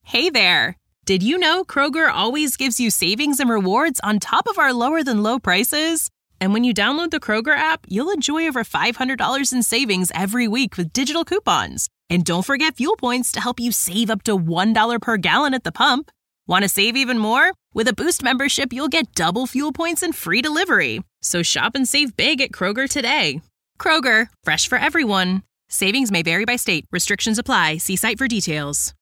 Hey there! Did you know Kroger always gives you savings and rewards on top of our lower-than-low prices? And when you download the Kroger app, you'll enjoy over $500 in savings every week with digital coupons. And don't forget fuel points to help you save up to $1 per gallon at the pump. Want to save even more? With a Boost membership, you'll get double fuel points and free delivery. So shop and save big at Kroger today. Kroger, fresh for everyone. Savings may vary by state. Restrictions apply. See site for details.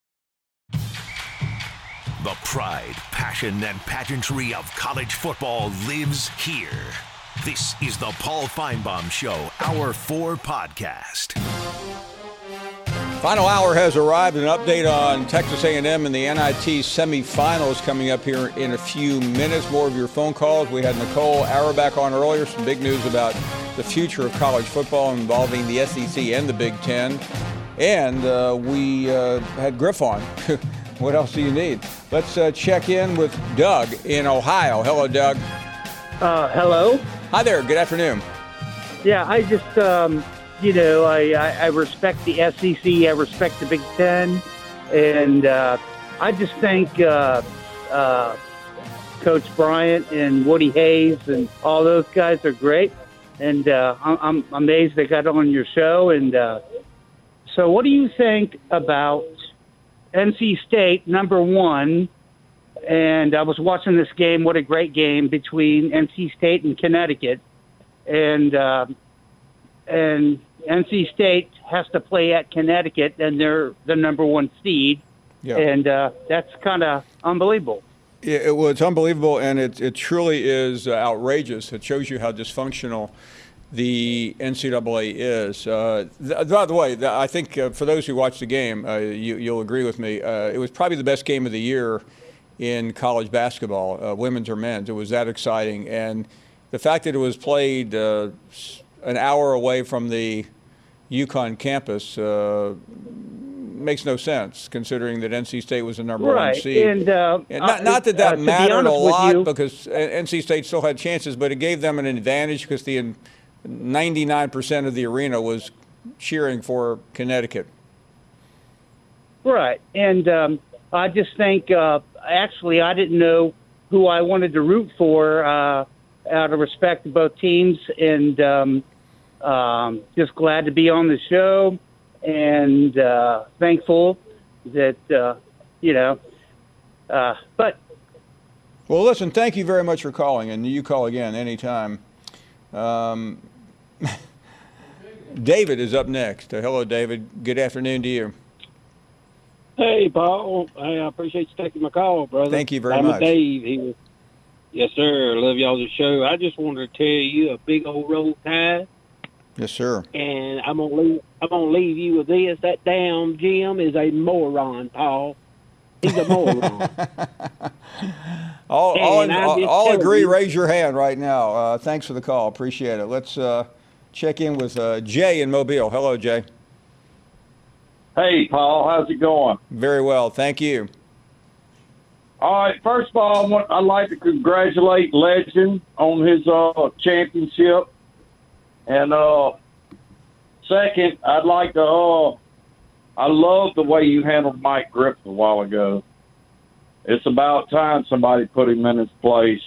The pride, passion, and pageantry of college football lives here. This is the Paul Feinbaum Show, Hour 4 podcast. Final hour has arrived. An update on Texas A&M and the NIT semifinals coming up here in a few minutes. More of your phone calls. We had Nicole Auerbach on earlier. Some big news about the future of college football involving the SEC and the Big Ten. And we had Griff on. What else do you need? Let's check in with Doug in Ohio. Hello, Doug. Hello. Hi there. Good afternoon. Yeah, I just, I respect the SEC. I respect the Big Ten. And I just think Coach Bryant and Woody Hayes and all those guys are great. And I'm amazed they got on your show. And so what do you think about NC State, number one? And I was watching this game. What a great game between NC State and Connecticut. And NC State has to play at Connecticut, and they're the number one seed. Yeah. And that's kind of unbelievable. Yeah, well, it's unbelievable, and it truly is outrageous. It shows you how dysfunctional the NCAA is. By the way, I think for those who watched the game, you'll agree with me, it was probably the best game of the year in college basketball, women's or men's. It was that exciting. And the fact that it was played an hour away from the UConn campus makes no sense, considering that NC State was the number one seed. And not that mattered a lot, because NC State still had chances, but it gave them an advantage because the 99% of the arena was cheering for Connecticut. Right. And I just think, actually, I didn't know who I wanted to root for out of respect to both teams. And just glad to be on the show and thankful that, but. Well, listen, thank you very much for calling, and you call again anytime. David is up next. Hello, David. Good afternoon to you. Hey, Paul. I appreciate you taking my call, brother. Thank you very much. I'm Dave here. Yes, sir. Love y'all's show. I just wanted to tell you a big old roll tide. Yes, sir. And I'm gonna leave you with this. That damn Jim is a moron, Paul. He's a moron. All agree. Raise your hand right now. Thanks for the call. Appreciate it. Let's check in with Jay in Mobile. Hello, Jay. Hey, Paul. How's it going? Very well. Thank you. All right. First of all, I'd like to congratulate Legend on his championship. And second, I'd like to I love the way you handled Mike Griffin a while ago. It's about time somebody put him in his place.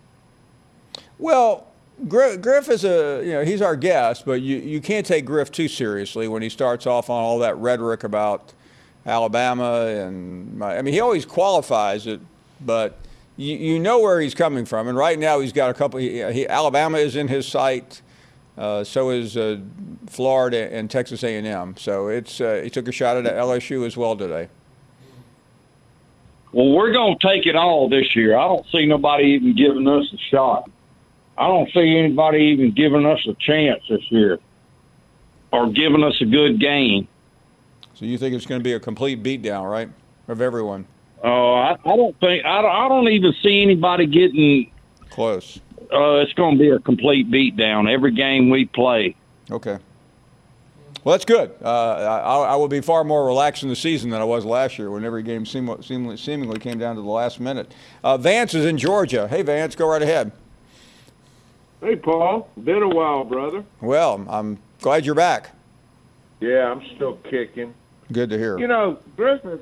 Well, Griff is he's our guest, but you can't take Griff too seriously when he starts off on all that rhetoric about Alabama. And he always qualifies it, but you know where he's coming from. And right now he's got a couple. Alabama is in his sight. So is Florida and Texas A&M. So he took a shot at LSU as well today. Well, we're going to take it all this year. I don't see nobody even giving us a shot. I don't see anybody even giving us a chance this year or giving us a good game. So you think it's going to be a complete beatdown, right, of everyone? I don't even see anybody getting close. It's going to be a complete beatdown every game we play. Okay. Well, that's good. I will be far more relaxed in the season than I was last year when every game seemingly came down to the last minute. Vance is in Georgia. Hey, Vance, go right ahead. Hey, Paul. Been a while, brother. Well, I'm glad you're back. Yeah, I'm still kicking. Good to hear. You know,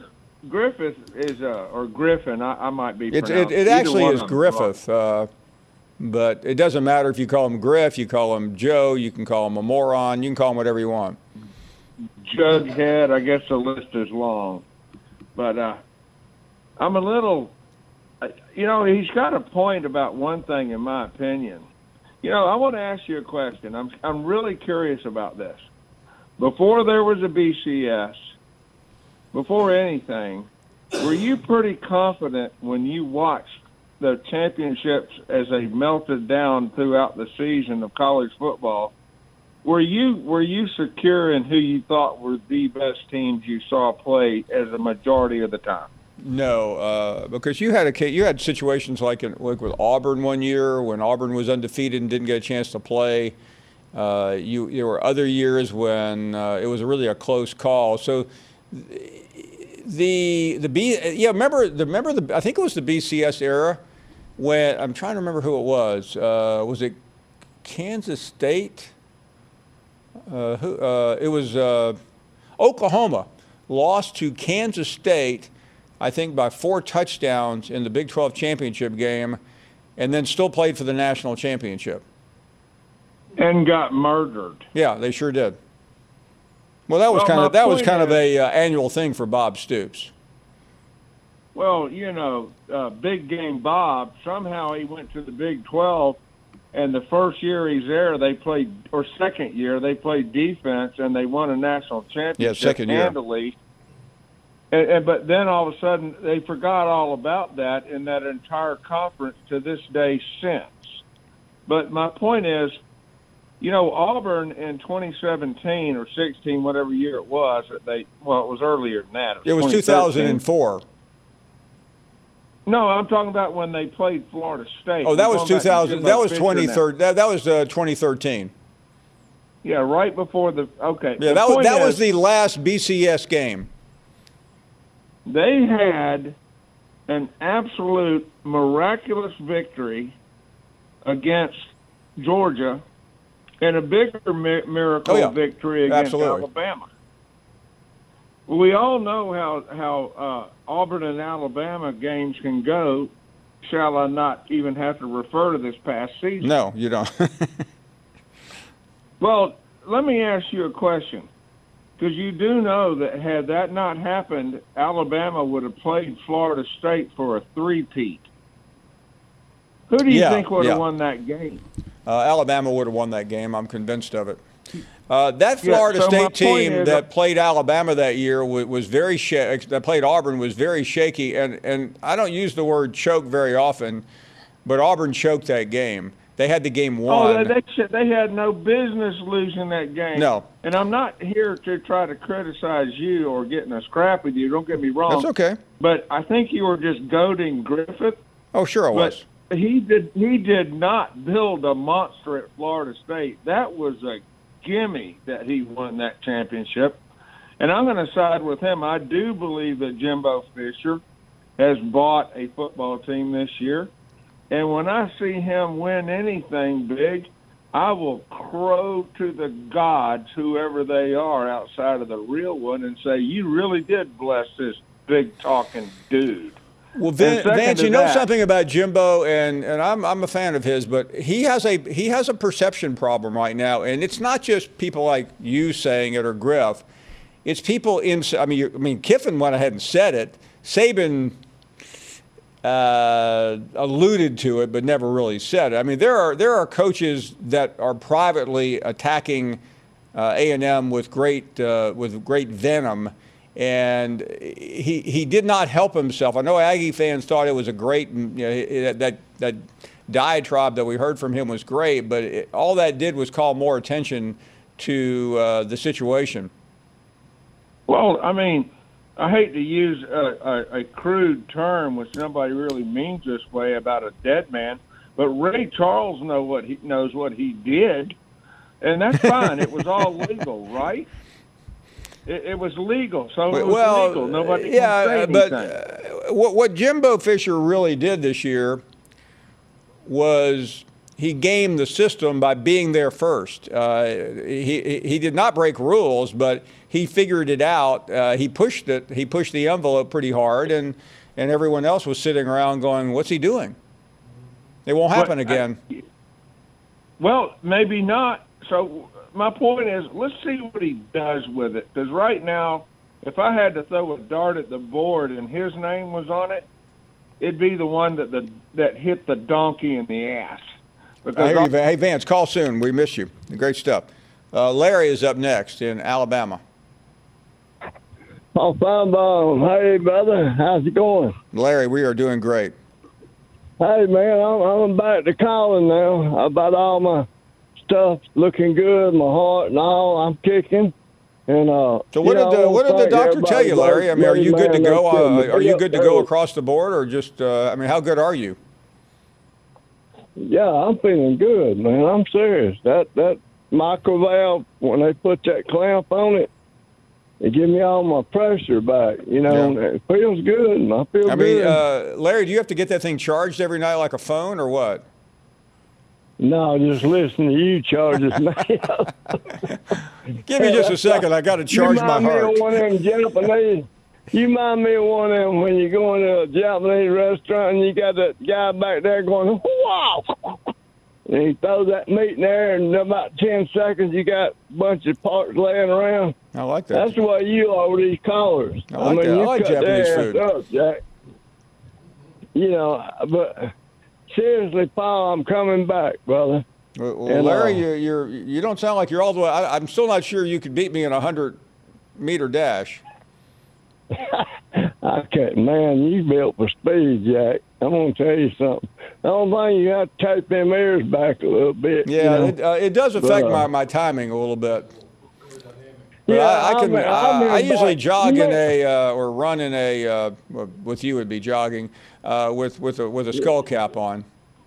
Griffith is or Griffin. I might be. It actually is Griffith, but it doesn't matter if you call him Griff, you call him Joe, you can call him a moron, you can call him whatever you want. Jughead. I guess the list is long, but I'm a little. He's got a point about one thing, in my opinion. I want to ask you a question. I'm really curious about this. Before there was a BCS, before anything, were you pretty confident when you watched the championships as they melted down throughout the season of college football? Were you secure in who you thought were the best teams you saw play as a majority of the time? No, because you had situations like with Auburn one year when Auburn was undefeated and didn't get a chance to play. There were other years when it was really a close call. So remember I think it was the BCS era when I'm trying to remember who it was. Was it Kansas State? It was Oklahoma lost to Kansas State, I think by 4 touchdowns in the Big 12 championship game, and then still played for the national championship. And got murdered. Yeah, they sure did. Well, that was kind of a annual thing for Bob Stoops. Well, Big Game Bob, somehow he went to the Big 12, and the first year he's there, second year, they played defense, and they won a national championship second year. Handily. But then all of a sudden, they forgot all about that in that entire conference to this day since. But my point is, Auburn in 2017 or 16, whatever year it was, it was earlier than that. It was 2004. No, I'm talking about when they played Florida State. Oh, that was 2000. That was 2013. That was 2013. Yeah, right before the. Okay. Yeah, that was the last BCS game. They had an absolute miraculous victory against Georgia and a bigger miracle victory against Alabama. We all know how Auburn and Alabama games can go. Shall I not even have to refer to this past season? No, you don't. Well, let me ask you a question. Because you do know that had that not happened, Alabama would have played Florida State for a three-peat. Who do you think would have won that game? Alabama would have won that game. I'm convinced of it. That Florida State team that played Alabama that year was very that played Auburn was very shaky, and I don't use the word choke very often, but Auburn choked that game. They had the game won. Oh, they had no business losing that game. No. And I'm not here to try to criticize you or get in a scrap with you. Don't get me wrong. That's okay. But I think you were just goading Griffith. Oh, sure I was. He did not build a monster at Florida State. That was a gimme that he won that championship. And I'm going to side with him. I do believe that Jimbo Fisher has bought a football team this year. And when I see him win anything big, I will crow to the gods, whoever they are outside of the real one, and say, you really did bless this big-talking dude. Well, Vance, you know something about Jimbo, and I'm a fan of his, but he has a perception problem right now, and it's not just people like you saying it or Griff. It's people Kiffin went ahead and said it. Saban alluded to it, but never really said it. I mean, there are coaches that are privately attacking A&M with great venom, and he did not help himself. I know Aggie fans thought it was a great, that diatribe that we heard from him was great, but all that did was call more attention to the situation. Well, I mean, I hate to use a crude term which nobody really means this way about a dead man, but Ray Charles knows what he did, and that's fine. It was all legal, right? It was legal, so it was legal. Nobody can say anything. But what Jimbo Fisher really did this year was he gamed the system by being there first. He did not break rules, but he figured it out. He pushed it. He pushed the envelope pretty hard, and everyone else was sitting around going, "What's he doing?" It won't happen again. Well, maybe not. So my point is, let's see what he does with it. Because right now, if I had to throw a dart at the board and his name was on it, it'd be the one that hit the donkey in the ass. I hear you, hey, Vance, call soon. We miss you. Great stuff. Larry is up next in Alabama. Oh, Feinbaum. Hey, brother. How's it going? Larry, we are doing great. Hey, man, I'm back to calling now about all my stuff looking good, my heart and all. I'm kicking. And so what did the doctor tell you, Larry? I mean, are you good to go? Are you good to go across the board, or just? I mean, how good are you? Yeah, I'm feeling good, man. I'm serious. That micro valve, when they put that clamp on it, it give me all my pressure back. You know, yeah. It feels good. I feel good. I mean, Larry, do you have to get that thing charged every night like a phone, or what? No, just listen to you charge it, man. Give me just a second. I got to charge my heart. You mind me of one of them Japanese? You mind me of one of them when you go into a Japanese restaurant and you got that guy back there going, wow! And he throws that meat in there, and in about 10 seconds you got a bunch of parts laying around. I like that. That's the way you are with these callers. I like that. I like Japanese food. Up, Jack. You know, but seriously, Paul, I'm coming back, brother. Well, Larry, you don't sound like you're all the way. I'm still not sure you could beat me in a 100-meter dash. I can't, man. You built for speed, Jack. I'm gonna tell you something. The only thing, you have to tape them ears back a little bit. Yeah, you know? It does affect my timing a little bit. But yeah, I usually jog in or run in a with you would be jogging with a skull cap on.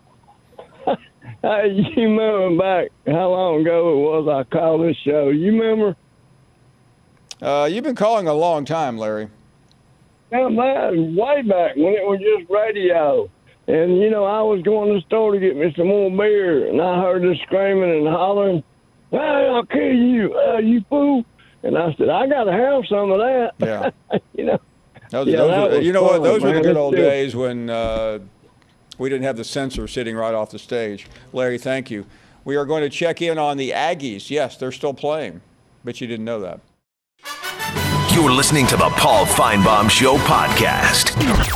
Hey, you remember back how long ago it was I called this show? You remember? You've been calling a long time, Larry. Yeah, man, way back when it was just radio. And, you know, I was going to the store to get me some more beer, and I heard this screaming and hollering, "Hey, I'll kill you, you fool." And I said, I got to have some of that. Yeah. You know? Those were the good old days when we didn't have the censor sitting right off the stage. Larry, thank you. We are going to check in on the Aggies. Yes, they're still playing. Bet you didn't know that. You're listening to the Paul Feinbaum Show podcast.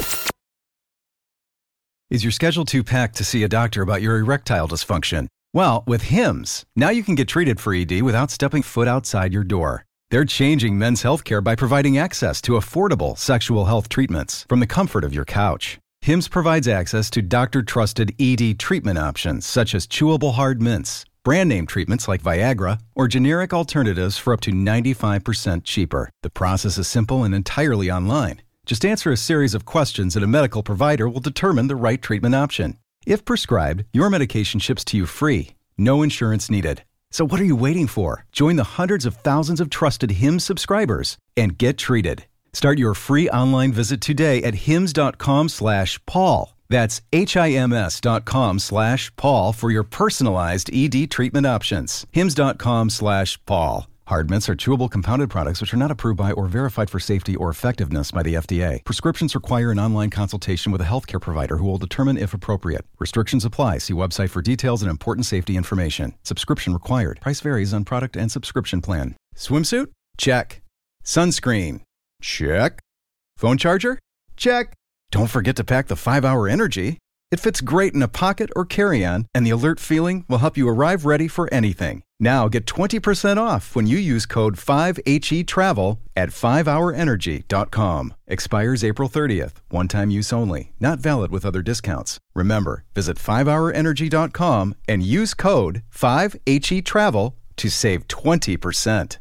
Is your schedule too packed to see a doctor about your erectile dysfunction? Well, with Hims, now you can get treated for ED without stepping foot outside your door. They're changing men's healthcare by providing access to affordable sexual health treatments from the comfort of your couch. Hims provides access to doctor-trusted ED treatment options such as chewable hard mints, brand name treatments like Viagra, or generic alternatives for up to 95% cheaper. The process is simple and entirely online. Just answer a series of questions and a medical provider will determine the right treatment option. If prescribed, your medication ships to you free. No insurance needed. So what are you waiting for? Join the hundreds of thousands of trusted Hims subscribers and get treated. Start your free online visit today at hims.com/Paul. That's HIMS.com/Paul for your personalized ED treatment options. HIMS.com/Paul. Hard mints are chewable compounded products which are not approved by or verified for safety or effectiveness by the FDA. Prescriptions require an online consultation with a healthcare provider who will determine if appropriate. Restrictions apply. See website for details and important safety information. Subscription required. Price varies on product and subscription plan. Swimsuit? Check. Sunscreen? Check. Phone charger? Check. Don't forget to pack the 5-Hour Energy. It fits great in a pocket or carry-on, and the alert feeling will help you arrive ready for anything. Now get 20% off when you use code 5HETRAVEL at 5hourenergy.com. Expires April 30th. One-time use only. Not valid with other discounts. Remember, visit 5hourenergy.com and use code 5HETRAVEL to save 20%.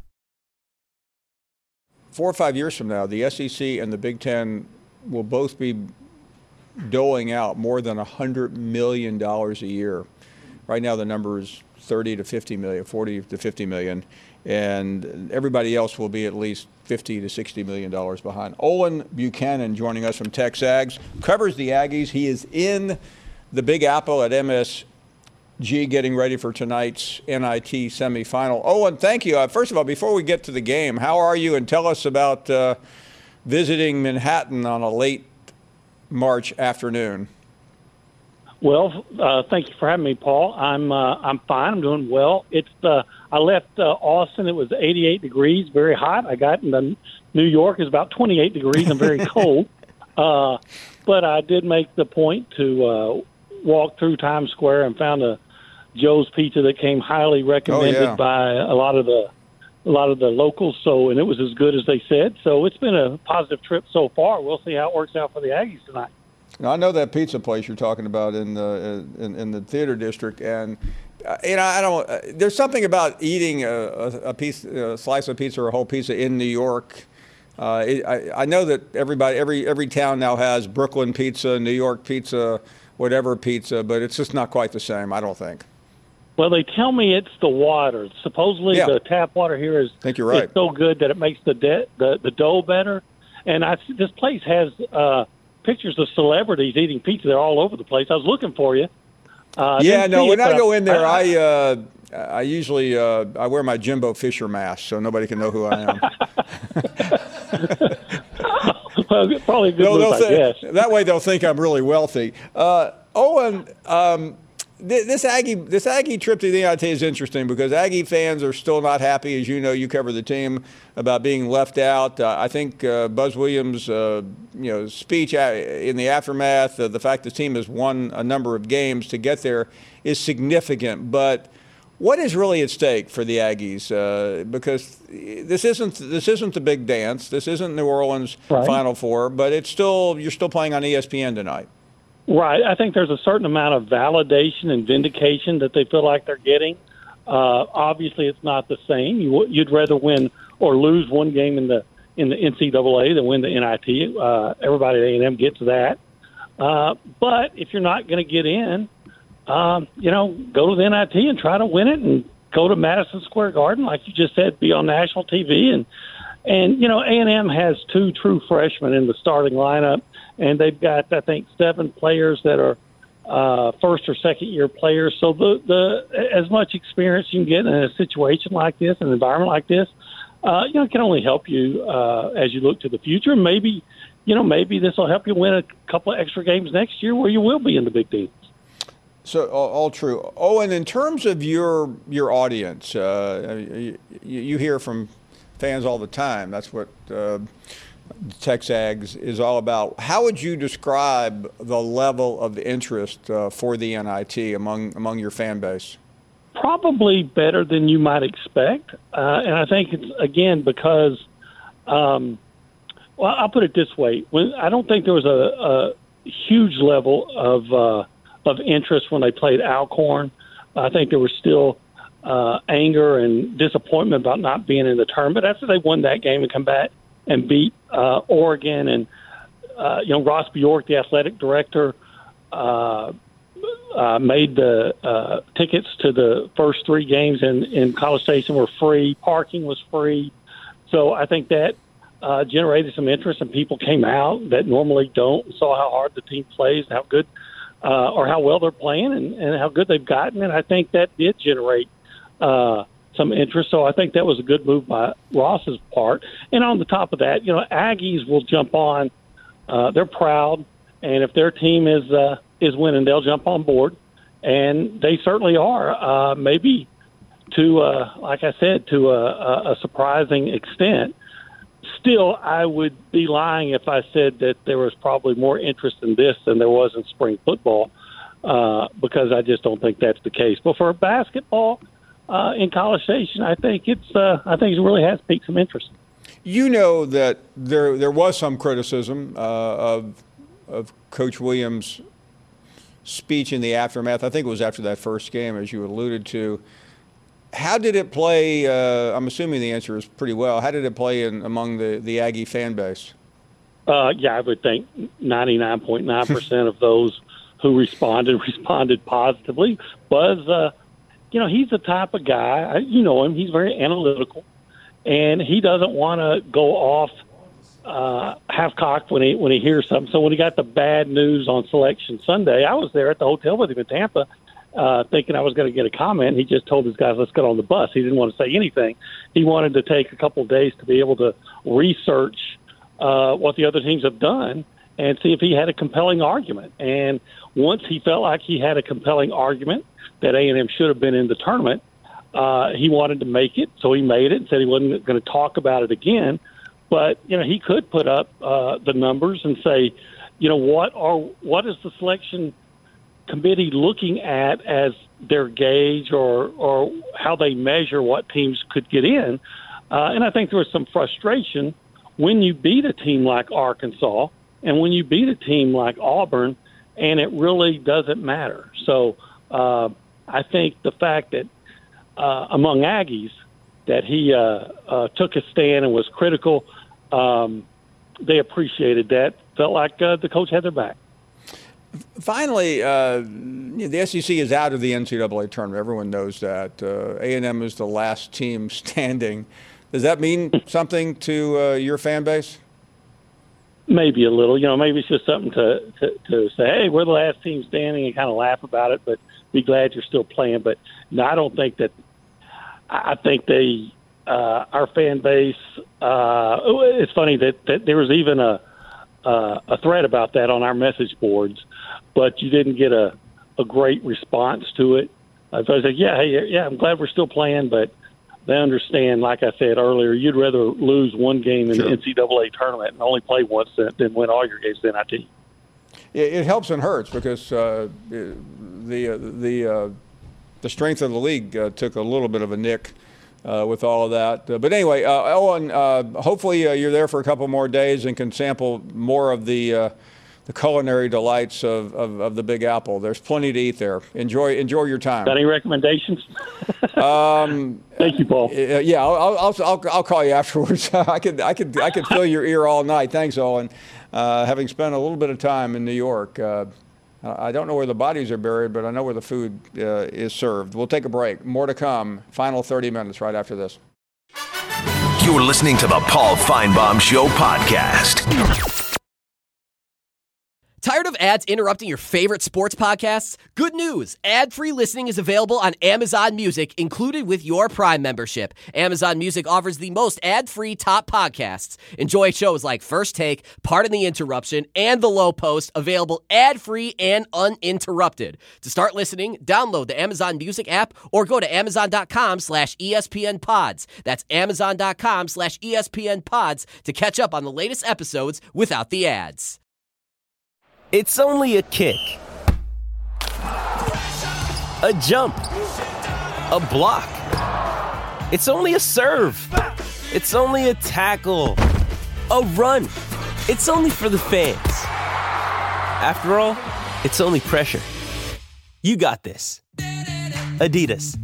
4 or 5 years from now, the SEC and the Big Ten will both be doling out more than $100 million a year. Right now the number is 30 to 50 million, 40 to 50 million, and everybody else will be at least $50 to $60 million behind. Olin Buchanan joining us from TexAgs, covers the Aggies. He is in the Big Apple at MSU G getting ready for tonight's NIT semifinal. Owen, thank you. First of all, before we get to the game, how are you? And tell us about visiting Manhattan on a late March afternoon. Well, thank you for having me, Paul. I'm fine. I'm doing well. I left Austin. It was 88 degrees, very hot. I got into New York. It's about 28 degrees and very cold. But I did make the point to walk through Times Square and found a Joe's Pizza that came highly recommended by a lot of the locals. So, and it was as good as they said. So it's been a positive trip so far. We'll see how it works out for the Aggies tonight. Now, I know that pizza place you're talking about in the theater district, and I don't. There's something about eating a slice of pizza or a whole pizza in New York. I know that every town now has Brooklyn pizza, New York pizza, whatever pizza, but it's just not quite the same, I don't think. Well, they tell me it's the water. Supposedly the tap water here is, I think you're right. It's so good that it makes the dough better. And this place has pictures of celebrities eating pizza. They're all over the place. I was looking for you. When I go in there, I usually I wear my Jimbo Fisher mask so nobody can know who I am. Well, probably a good move, I guess. That way they'll think I'm really wealthy. Owen, this Aggie trip to the NIT is interesting because Aggie fans are still not happy, as you know. You cover the team, about being left out. I think Buzz Williams' speech in the aftermath, the fact the team has won a number of games to get there is significant. But what is really at stake for the Aggies? Because this isn't the big dance. This isn't New Orleans Final Four, but you're still paying on ESPN tonight. Right. I think there's a certain amount of validation and vindication that they feel like they're getting. Obviously, it's not the same. You'd rather win or lose one game in the NCAA than win the NIT. Everybody at A&M gets that. But if you're not going to get in, go to the NIT and try to win it, and go to Madison Square Garden, like you just said, be on national TV. And A&M has two true freshmen in the starting lineup. And they've got, I think, 7 players that are first or second year players. So the as much experience you can get in a situation like this, an environment like this, it can only help you as you look to the future. Maybe this will help you win a couple of extra games next year where you will be in the big games. So all true. Oh, and in terms of your audience, you hear from fans all the time. That's what TexAgs is all about. How would you describe the level of interest for the NIT among your fan base? Probably better than you might expect. And I think it's, again, because, I'll put it this way. I don't think there was a huge level of interest when they played Alcorn. I think there was still anger and disappointment about not being in the tournament. After they won that game and come back and beat Oregon, and Ross Bjork, the athletic director, made the tickets to the first 3 games in College Station were free. Parking was free. So I think that generated some interest, and people came out that normally don't and saw how hard the team plays and how good or how well they're playing and how good they've gotten. And I think that did generate some interest. So I think that was a good move by Ross's part. And on the top of that, Aggies will jump on. They're proud, and if their team is winning, they'll jump on board, and they certainly are. Maybe to, like I said, to a surprising extent. Still, I would be lying if I said that there was probably more interest in this than there was in spring football, because I just don't think that's the case. But for basketball, in College Station, I think it really has piqued some interest. You know that there was some criticism of Coach Williams' speech in the aftermath. I think it was after that first game, as you alluded to. How did it play? I'm assuming the answer is pretty well. How did it play among the Aggie fan base? I would think 99.9% of those who responded positively. Buzz, he's the type of guy, you know him, he's very analytical, and he doesn't want to go off half-cocked when he hears something. So when he got the bad news on Selection Sunday, I was there at the hotel with him in Tampa, thinking I was going to get a comment. He just told his guys, let's get on the bus. He didn't want to say anything. He wanted to take a couple of days to be able to research what the other teams have done and see if he had a compelling argument. And once he felt like he had a compelling argument that A&M should have been in the tournament, he wanted to make it, so he made it and said he wasn't going to talk about it again. But, he could put up the numbers and say, what is the selection committee looking at as their gauge or how they measure what teams could get in. And I think there was some frustration when you beat a team like Arkansas and when you beat a team like Auburn, and it really doesn't matter. So I think the fact that among Aggies that he took a stand and was critical, they appreciated that, felt like the coach had their back. Finally, the SEC is out of the NCAA tournament. Everyone knows that. A&M is the last team standing. Does that mean something to your fan base? Maybe a little. Maybe it's just something to say, hey, we're the last team standing and kind of laugh about it, but be glad you're still playing. But no, I don't think that – I think our fan base it's funny that there was even a thread about that on our message boards, but you didn't get a great response to it. So I said, yeah, I'm glad we're still playing, but they understand, like I said earlier, you'd rather lose one game in the NCAA tournament and only play once than win all your games in NIT. It helps and hurts because the strength of the league took a little bit of a nick with all of that. But anyway, Owen, hopefully you're there for a couple more days and can sample more of the culinary delights of the Big Apple. There's plenty to eat there. Enjoy your time. Got any recommendations? Thank you, Paul. Yeah, I'll call you afterwards. I could fill your ear all night. Thanks, Owen. Having spent a little bit of time in New York, I don't know where the bodies are buried, but I know where the food is served. We'll take a break. More to come. Final 30 minutes right after this. You're listening to the Paul Feinbaum Show podcast. Tired of ads interrupting your favorite sports podcasts? Good news! Ad-free listening is available on Amazon Music, included with your Prime membership. Amazon Music offers the most ad-free top podcasts. Enjoy shows like First Take, Pardon the Interruption, and The Low Post, available ad-free and uninterrupted. To start listening, download the Amazon Music app or go to Amazon.com/ESPN Pods. That's Amazon.com/ESPN Pods to catch up on the latest episodes without the ads. It's only a kick, a jump, a block. It's only a serve. It's only a tackle, a run. It's only for the fans. After all, it's only pressure. You got this. Adidas.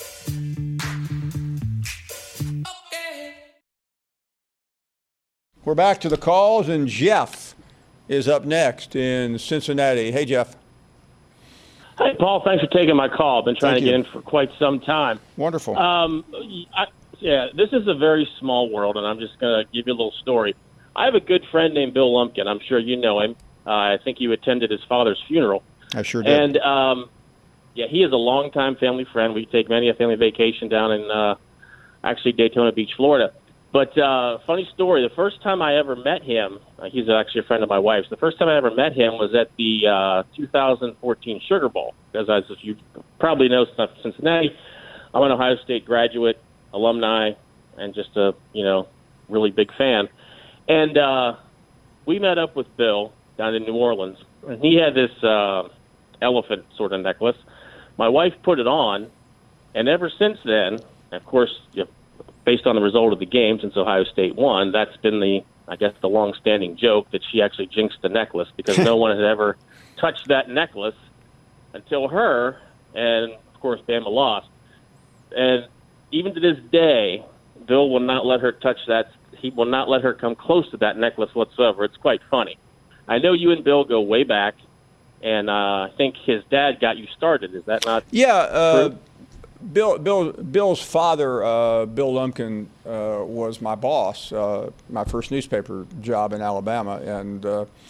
We're back to the calls, and Jeff is up next in Cincinnati. Hey, Jeff. Hey, Paul. Thanks for taking my call. I've been trying to get in for quite some time. Wonderful. This is a very small world, and I'm just going to give you a little story. I have a good friend named Bill Lumpkin. I'm sure you know him. I think you attended his father's funeral. I sure did. And, he is a longtime family friend. We take many a family vacation down in actually Daytona Beach, Florida. But funny story, the first time I ever met him, he's actually a friend of my wife's. The first time I ever met him was at the 2014 Sugar Bowl. Because as you probably know, Cincinnati, I'm an Ohio State graduate, alumni, and just a really big fan. And we met up with Bill down in New Orleans. And he had this elephant sort of necklace. My wife put it on, and ever since then, of course, based on the result of the game, since Ohio State won, that's been the long-standing joke that she actually jinxed the necklace because no one had ever touched that necklace until her, and, of course, Bama lost. And even to this day, Bill will not let her touch that. He will not let her come close to that necklace whatsoever. It's quite funny. I know you and Bill go way back, and I think his dad got you started. Is that not true? Bill's father, Bill Lumpkin, was my boss, my first newspaper job in Alabama, and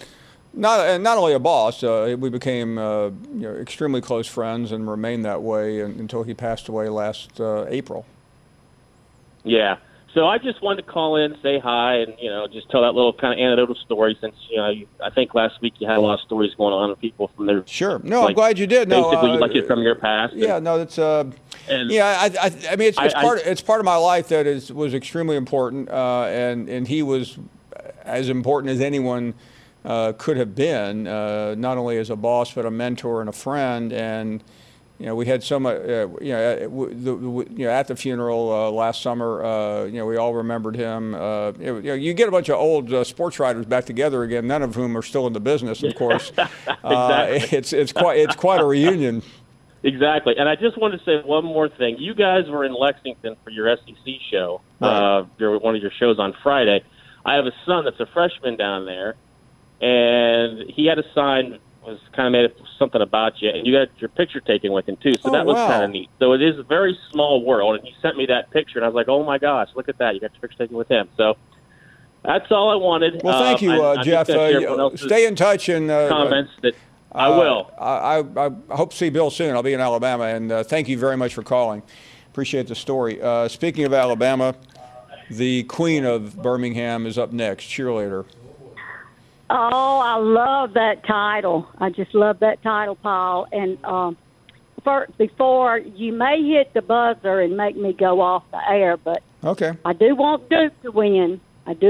Not only a boss, we became extremely close friends and remained that way until he passed away last April. Yeah. So I just wanted to call in, say hi, and just tell that little kind of anecdotal story. Since I think last week you had a lot of stories going on with people from their. Sure. No, I'm glad you did. Basically, like it from your past. Yeah. No, that's. I mean, it's part of my life that was extremely important, and he was as important as anyone could have been, not only as a boss but a mentor and a friend. And we had so much. At the funeral last summer, we all remembered him. You get a bunch of old sports writers back together again, none of whom are still in the business, of course. Exactly. It's quite a reunion. Exactly. And I just wanted to say one more thing. You guys were in Lexington for your SEC show, one of your shows on Friday. I have a son that's a freshman down there, and he had a sign was kind of made up something about you, and you got your picture taken with him too. So that was kind of neat. So it is a very small world, and he sent me that picture, and I was like, "Oh my gosh, look at that! You got your picture taken with him." So that's all I wanted. Well, thank you, Jeff. Stay in touch and comments that I will. I hope to see Bill soon. I'll be in Alabama, and thank you very much for calling. Appreciate the story. Speaking of Alabama, the Queen of Birmingham is up next. Cheerleader. Oh, I love that title. I just love that title, Paul. And before you may hit the buzzer and make me go off the air, but okay, I do want Duke to win.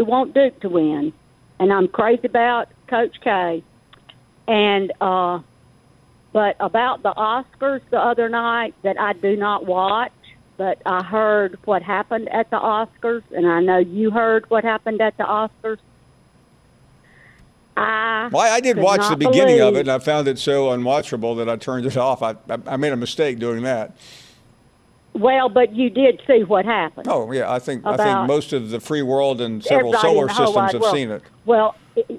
And I'm crazy about Coach K. And but about the Oscars the other night that I do not watch, but I heard what happened at the Oscars, and I know you heard what happened at the Oscars. I did watch the beginning of it, and I found it so unwatchable that I turned it off. I made a mistake doing that. Well, but you did see what happened. Oh, yeah. I think most of the free world and several solar systems have seen it. Well,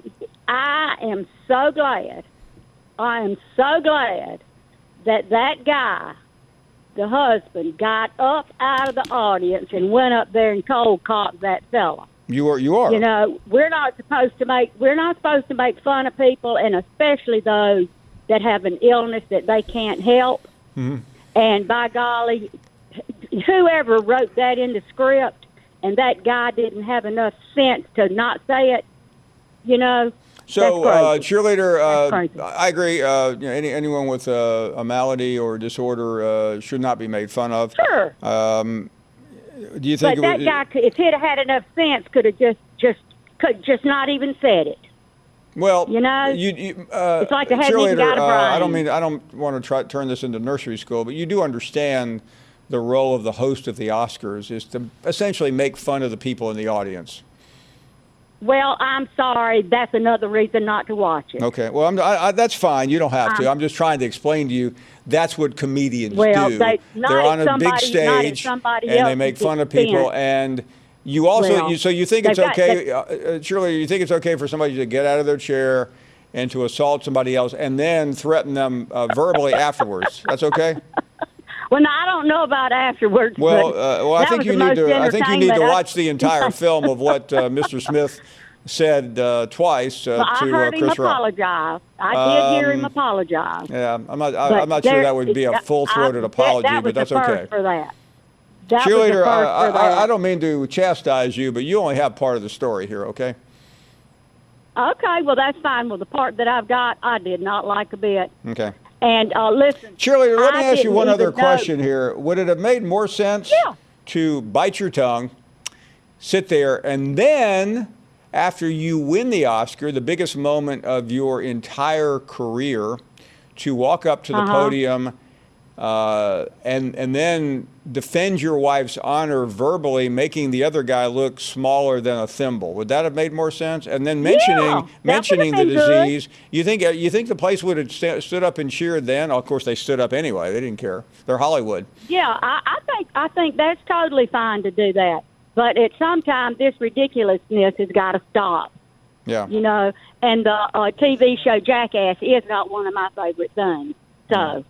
I am so glad. I am so glad that guy, the husband, got up out of the audience and went up there and cold cocked that fella. You are. We're not supposed to make fun of people, and especially those that have an illness that they can't help. Mm-hmm. And by golly, whoever wrote that in the script, and that guy didn't have enough sense to not say it. So, cheerleader, I agree. Anyone with a malady or disorder should not be made fun of. Sure. Do you think? But that guy, if he'd have had enough sense, could have just not even said it. Well, it's like they hadn't even got a brain. I don't want to turn this into nursery school, but you do understand the role of the host of the Oscars is to essentially make fun of the people in the audience. Well, I'm sorry. That's another reason not to watch it. Okay. Well, that's fine. You don't have to. I'm just trying to explain to you that's what comedians do. They're on a big stage and they make fun of people. And you also, you think it's okay, surely you think it's okay for somebody to get out of their chair and to assault somebody else and then threaten them verbally afterwards. That's okay? Well, no, I don't know about afterwards. Well, I think you need to watch the entire film of what Mr. Smith said twice to Chris Rock. I heard him apologize. I did hear him apologize. Yeah, I'm not sure that would be a full-throated apology, but that's okay. For that. Cheerleader, I don't mean to chastise you, but you only have part of the story here, okay? Okay, well, that's fine. Well, the part that I've got, I did not like a bit. Okay. And listen, Cheerleader, let me ask you one other question here. Would it have made more sense to bite your tongue, sit there, and then after you win the Oscar, the biggest moment of your entire career, to walk up to the podium and then defend your wife's honor verbally, making the other guy look smaller than a thimble? Would that have made more sense? And then mentioning the disease, you think the place would have stood up and cheered then? Of course, they stood up anyway. They didn't care. They're Hollywood. Yeah, I think that's totally fine to do that. But at some time, this ridiculousness has got to stop. Yeah. And the TV show Jackass is not one of my favorite things. So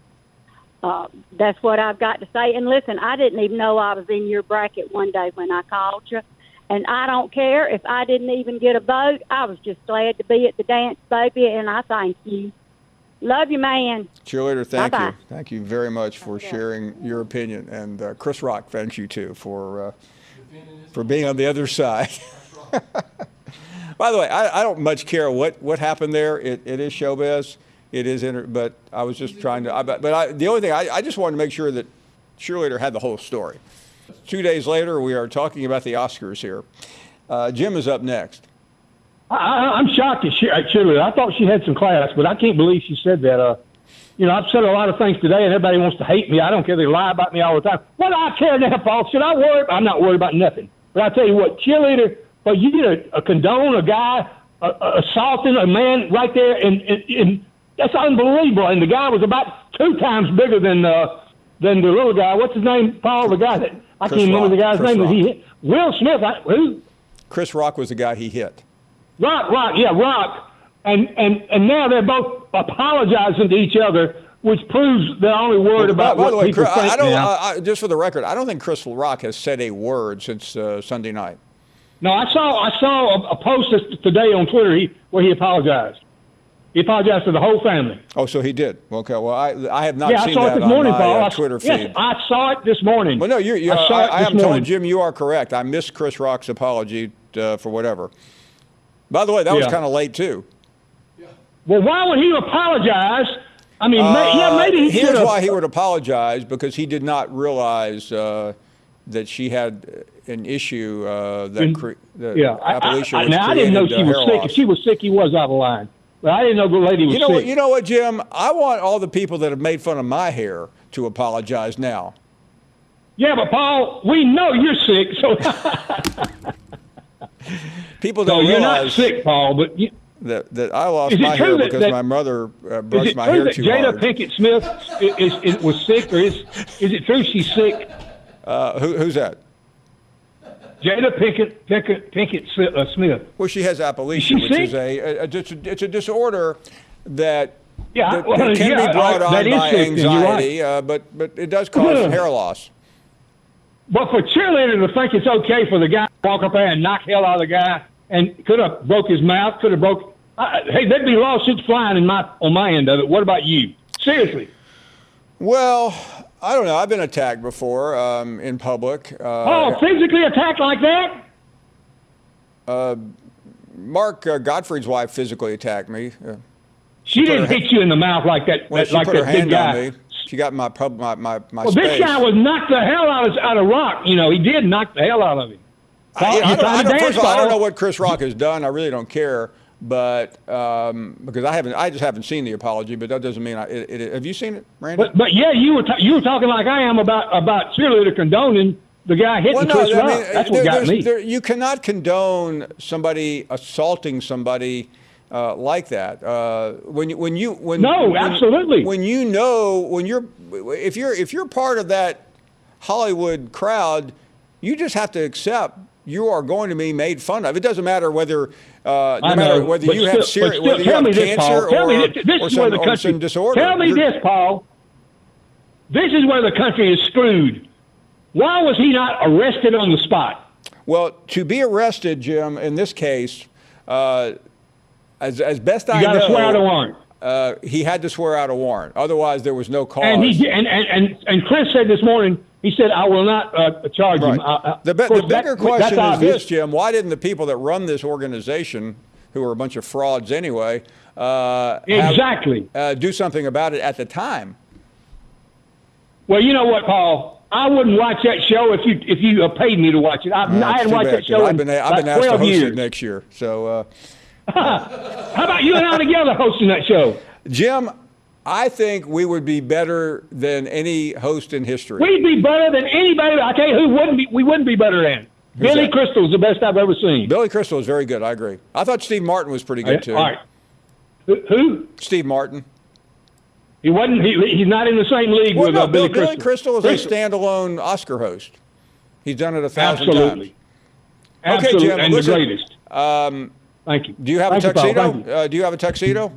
that's what I've got to say. And listen, I didn't even know I was in your bracket one day when I called you. And I don't care if I didn't even get a vote. I was just glad to be at the dance, baby, and I thank you. Love you, man. Cheerleader, thank Bye-bye. you. Thank you very much for sharing your opinion. And Chris Rock, thanks you, too, for being on the other side. By the way, I don't much care what happened there. It is showbiz. It is, but I was just trying to. The only thing, I just wanted to make sure that Cheerleader had the whole story. 2 days later, we are talking about the Oscars here. Jim is up next. I'm shocked at Cheerleader. I thought she had some class, but I can't believe she said that. I've said a lot of things today, and everybody wants to hate me. I don't care. They lie about me all the time. What do I care now, Paul? Should I worry? I'm not worried about nothing. But I tell you what, Cheerleader, but you get condone a guy assaulting a man right there, and that's unbelievable. And the guy was about 2 times bigger than the little guy. What's his name, Paul? The guy that I can't remember the guy's name that he hit. Will Smith. Who? Chris Rock was the guy he hit. Rock. And now they're both apologizing to each other, which proves they're only worried about by what the way, people think now. Just for the record, I don't think Chris Rock has said a word since Sunday night. No, I saw a post today on Twitter where he apologized. He apologized to the whole family. Oh, so he did. Okay. Well, I have not seen I saw that it this morning, on my Paul. Twitter feed. Yes, I saw it this morning. Well, no, I am morning. told, Jim, you are correct. I missed Chris Rock's apology for whatever. By the way, that was kind of late too. Well, why would he apologize? I mean, maybe he should have. Here's why he would apologize, because he did not realize that she had an issue that Appalachia was I didn't know she was sick. Loss. If she was sick, he was out of line. But I didn't know the lady was sick. You know what, Jim? I want all the people that have made fun of my hair to apologize now. Yeah, but Paul, we know you're sick, so people don't realize you're not sick, Paul. But that I lost my hair because my mother brushed my hair too hard. Jada Pinkett Smith was sick, or is it true she's sick? Who's that? Jada Pinkett Smith. Well, she has Appalachia, which is it's a disorder that can be brought on by anxiety, but it does cause hair loss. But for Cheerleader to think it's okay for the guy to walk up there and knock hell out of the guy and could have broke his mouth, could have broke. Hey, there'd be lawsuits flying on my end of it. What about you? Seriously. Well, I don't know. I've been attacked before in public. Physically attacked like that? Mark Gottfried's wife physically attacked me. She didn't hit you in the mouth like that. Well, she put her hand on me. She got my Well, space. this guy was knocked the hell out of Rock. You know, he did knock the hell out of him. First of all, I don't know what Chris Rock has done. I really don't care. But because I just haven't seen the apology. But that doesn't mean have you seen it, Randy? But yeah, you were talking like I am about Cheerleader condoning the guy hitting Chris Rock. That's what got me. You cannot condone somebody assaulting somebody like that. Absolutely. If you're part of that Hollywood crowd, you just have to accept you are going to be made fun of. It doesn't matter whether you have cancer or some disorder. Tell me this, Paul. This is where the country is screwed. Why was he not arrested on the spot? Well, to be arrested, Jim, in this case, as best I know, you got to swear out a warrant. He had to swear out a warrant. Otherwise, there was no cause. And Chris said this morning, he said, I will not charge him. The bigger question is this, Jim. Why didn't the people that run this organization, who are a bunch of frauds anyway, do something about it at the time? Well, you know what, Paul? I wouldn't watch that show if you paid me to watch it. I hadn't watched that show in I've been asked to host it next year. So, how about you and I together hosting that show? Jim, I think we would be better than any host in history. We'd be better than anybody. I tell you who wouldn't be. We wouldn't be better than Billy Crystal is the best I've ever seen. Billy Crystal is very good. I agree. I thought Steve Martin was pretty good too. All right. Who? Steve Martin. He wasn't. He's not in the same league with Billy Crystal. Billy Crystal is a standalone Oscar host. He's done it 1,000 times. Absolutely, okay, Jim. And listen, the greatest. Thank you. Do you have a tuxedo? Do you have a tuxedo?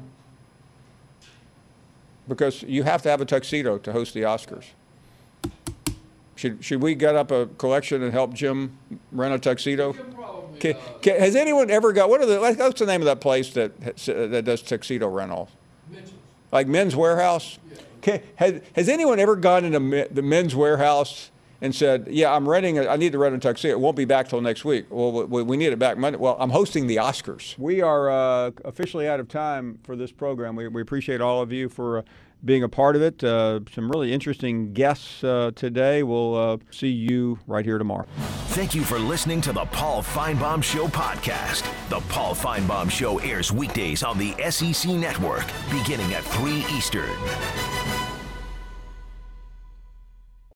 Because you have to have a tuxedo to host the Oscars. Should we get up a collection and help Jim rent a tuxedo? Has anyone ever got, what's the name of that place that does tuxedo rental? Like Men's Warehouse? Has anyone ever gone into the Men's Warehouse and said, yeah, I need to rent a tuxedo. It won't be back till next week. Well, we need it back Monday. Well, I'm hosting the Oscars. We are officially out of time for this program. We appreciate all of you for being a part of it. Some really interesting guests today. We'll see you right here tomorrow. Thank you for listening to the Paul Finebaum Show podcast. The Paul Finebaum Show airs weekdays on the SEC Network, beginning at 3 Eastern.